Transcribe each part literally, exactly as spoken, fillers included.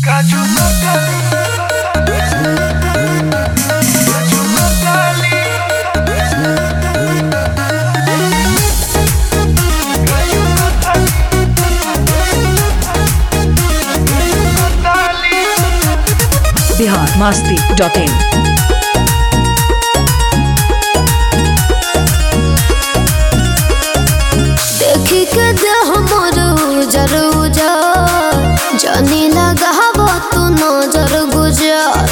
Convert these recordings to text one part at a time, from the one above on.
Kaju katli kaju katli kaju katli Bihar Masti dot in. देखी के दे हमर उजर उजर जानी लगावो तू नजर गुजर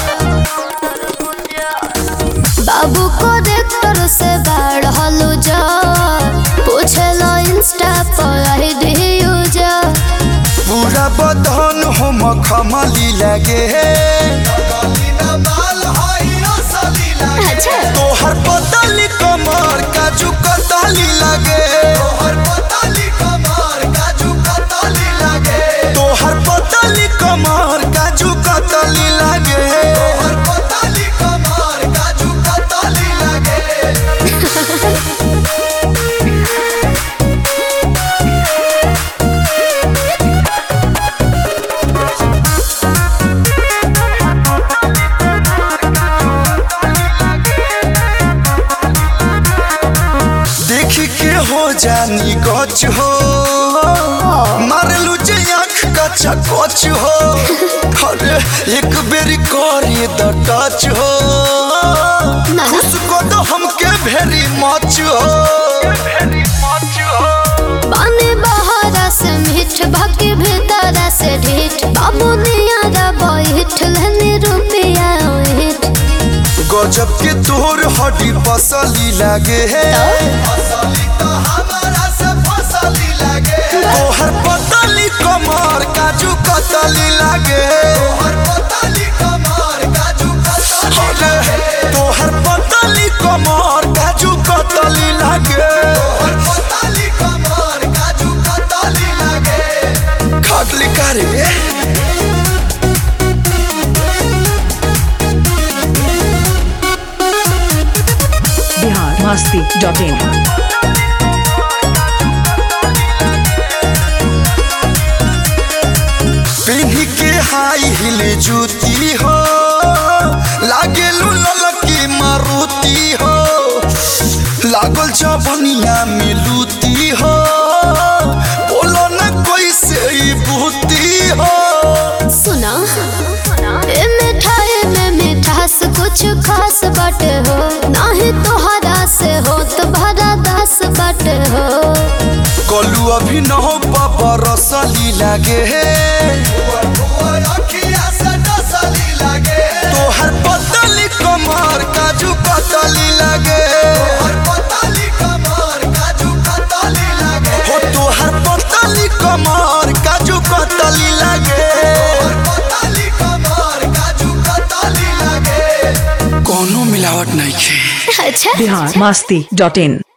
बाबू को देखतर से बढ़ल जा पूछलो इंस्टा पर आईडी यूजर पूरा बदन हम खमली लगे अच्छा तोहर पतली कमर काजू कतली लगे तोहर पतली कमर काजू कतली लगे तोहर पतली कमर काजू कतली लगे तोहर पतली कमर काजू कतली लगे देखी के हो जानी गच हो मारलू जे आँख का चकोच हो अरे एक बेरी करे द टच हो उसको तो हमके भेरी मच हो पानी बहारा से मीठ भके भीतर से ढीठ बाबू नियारा बैठ लेनी रुपया ओहिट गजब के तोर हड्डी पसली लगे तोहर पतली कमर काजू कतली लगे तोहर पतली कमर काजू कतली तोहर पतली कमर काजू कतली लगे तोहर पतली कमर काजू कतली लगे खागली करे बिहार मस्ती डॉट इन। पिन्ही के हाई हिल जूती हो लागे ललकी मारुति हो लागल जबनिया में लूती हो बोलो न कोई से बूती हो सुना ए मिठाई में मिठास कुछ खास बाटे हो नहीं तोहरा से हो तो भरा दास बाटे हो कलू अभी न हो पापा रसली लगे तोहर पतली कमर काजू कतली लगे हो तोहर पतली कमर काजू कतली लगे कोनो मिलावट नहीं है। अच्छा बिहार मस्ती डॉट इन।